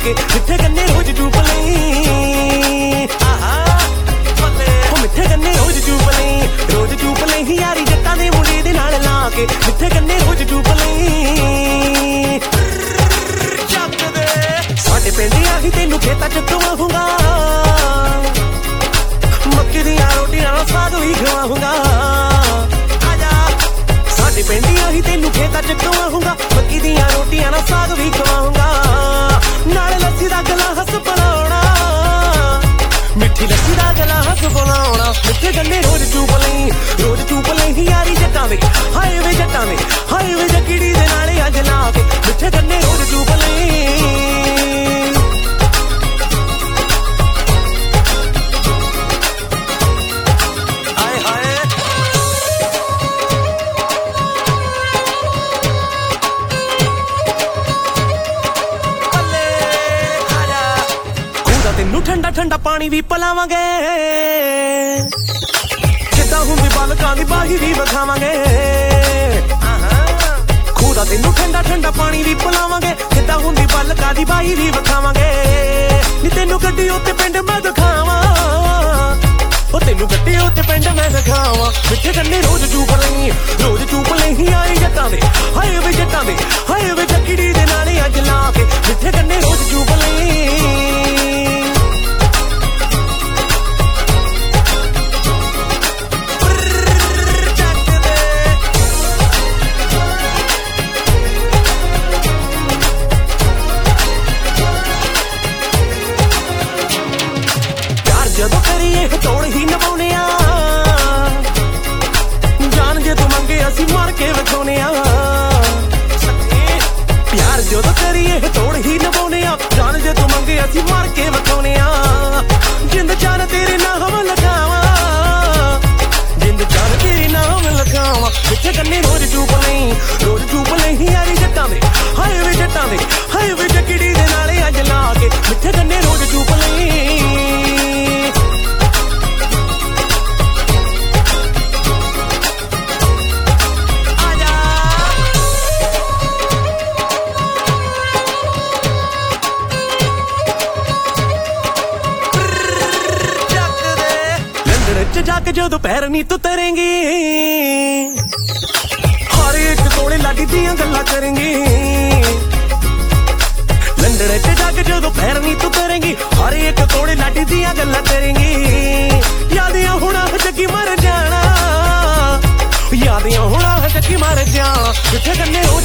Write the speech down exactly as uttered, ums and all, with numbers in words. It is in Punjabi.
ਕੇ ਮਿੱਠੇ ਗੰਨੇ ਰੋਜ਼ ਚੂਪ ਲਈ ਆਹਾ ਉਹ ਮਿੱਠੇ ਗੰਨੇ ਰੋਜ਼ ਚੂਪ ਲਈ ਰੋਜ਼ ਚੂਪ ਲਈ ਯਾਰੀ ਜੱਟਾਂ ਦੇ ਮੁੰਡੇ ਦੇ ਨਾਲ ਲਾ ਕੇ ਮਿੱਠੇ ਗੰਨੇ ਰੋਜ਼ ਚੂਪ ਲਈ ਚੱਕਦੇ ਸਾਡੇ ਪਿੰਡ ਆਹੀ ਤੈਨੂੰ ਖੇਤਾਂ ਚ ਕਵਾਹੂੰਗਾ ਮੱਕੀ ਦੀਆਂ ਰੋਟੀਆਂ ਨਾਲ ਸਾਗ ਵੀ ਖਵਾਹੂੰਗਾ ਸਾਡੇ ਪਿੰਡ ਆਹੀ ਤੈਨੂੰ ਖੇਤਾਂ ਚ ਕਵਾਹੂੰਗਾ ਮੱਕੀ ਦੀਆਂ ਰੋਟੀਆਂ ਨਾਲ ਸਾਗ ਵੀ ਖਵਾਹੂੰਗਾ ਨਾਲ ਲੱਸੀ ਦਾ ਗਲਾਸ ਪਿਲਾਉਣਾ ਮਿੱਠੀ ਲੱਸੀ ਦਾ ਗਲਾਸ ਪਿਲਾਉਣਾ ਮਿੱਠੇ ਗੰਨੇ ਰੋਜ਼ ਚੂਪ ਲਈ ਰੋਜ਼ ਚੂਪ ਲਈ ਯਾਰੀ ਜੱਟਾਂ ਦੇ ਹਾਏ ਵੇ ਜੱਟਾਂ ਦੇ ਹਾਏ ਵੇ ਜੱਕੜੀ ਦੇ ਨਾਲ ਅੱਜ ਲਾ ਕੇ ਮਿੱਠੇ ਗੰਨੇ ਰੋਜ਼ ਚੂਪ ਲਈ ਤੈਨੂੰ ਠੰਡਾ ਠੰਡਾ ਪਾਣੀ ਵੀ ਪਿਲਾਵਾਂਗੇ ਜਿੱਦਾਂ ਹੁੰਦੀ ਬਾਲਕਾਂ ਦੀ ਬਾਹੀ ਵੀ ਵਿਖਾਵਾਂਗੇ ਖੂਹ ਦਾ ਤੈਨੂੰ ਠੰਡਾ ਠੰਡਾ ਪਾਣੀ ਵੀ ਪਿਲਾਵਾਂਗੇ ਜਿੱਦਾਂ ਹੁੰਦੀ ਬਾਲਕਾਂ ਦੀ ਬਾਹੀ ਵੀ ਵਿਖਾਵਾਂਗੇ ਨੀ ਤੈਨੂੰ ਗੱਡੀ ਉੱਤੇ ਪਿੰਡ ਮੈਂ ਦਿਖਾਵਾਂ ਉਹ ਤੈਨੂੰ ਗੱਡੀ ਉੱਤੇ ਪਿੰਡ ਮੈਂ ਦਿਖਾਵਾਂ ਮਿੱਠੇ ਗੰਨੇ ਰੋਜ਼ ਚੂਪ ਲਈ ਰੋਜ਼ ਚੂਪ ਲਈ ਆਈ ਜੱਟਾਂ ਦੇ ਹਾਏ ਵੇ ਜੱਟਾਂ ਦੇ ਹਾਏ ਵੇ ਜੱਕੜੀ ਦੇ ਨਾਲ ਅੱਜ ਲਾ ਕੇ ਮਿੱਠੇ ਗੰਨੇ ਰੋਜ਼ ਚੂਪ ਲਈ ਜਦੋਂ ਕਰੀਏ ਤੋੜ ਹੀ ਨਿਭਾਉਣੇ ਆ ਜਾਨ ਜੇ ਤੂੰ ਮੰਗੇ ਅਸੀਂ ਮਾਰ ਕੇ ਵਿਖਾਉਣੇ ਆ ਪਿਆਰ ਜਦੋਂ ਕਰੀਏ ਤੋੜ ਹੀ ਨਿਭਾਉਣੇ ਆ ਜਾਨ ਜੇ ਤੂੰ ਮੰਗੇ ਅਸੀਂ ਮਾਰ ਕੇ ਵਿਖਾਉਣੇ ਆ ਜਿੰਦ ਜਾਨ ਤੇਰੇ ਨਾਮ ਲਗਾਵਾਂ ਜਿੰਦ ਜਾਨ ਤੇਰੇ ਨਾਮ ਲਗਾਵਾਂ ਮਿੱਠੇ ਗੰਨੇ ਰੋਜ਼ ਚੂਪ ਲਈ ਰੋਜ਼ ਚੂਪ ਲਈ ਯਾਰੀ ਜੱਟਾਂ ਦੇ ਹਾਏ ਵੇ ਜੱਟਾਂ ਦੇ ਹਾਏ ਵੇ ਜੱਕੜੀ ਦੇ ਨਾਲ ਅੱਜ ਲਾ ਕੇ ਮਿੱਠੇ ਗੰਨੇ ਰੋਜ਼ ਚੂਪ ਲਈ ਜਾਕ ਜਦੋਂ ਪੈਰ ਨੀ ਤੂੰ ਤਰੇਂਗੀ ਹਰ ਇੱਕ ਕੋਲੇ ਲਾਡੀ ਦੀਆਂ ਗੱਲਾਂ ਕਰੇਂਗੀ ਲੰਡਨ ਚ ਜਾਕ ਜਦੋਂ ਪੈਰ ਨੀ ਤੂੰ ਤਰੇਂਗੀ ਹਰ ਇੱਕ ਕੋਲੇ ਲਾਡੀ ਦੀਆਂ ਗੱਲਾਂ ਕਰੇਂਗੀ ਯਾਦੀਆਂ ਹੁਣਾ ਜੱਗੀ ਮਰ ਜਾਣਾ ਯਾਦੀਆਂ ਹੁਣਾ ਜੱਗੀ ਮਰ ਜਾਣਾ ਜਿੱਥੇ ਗੰਨੇ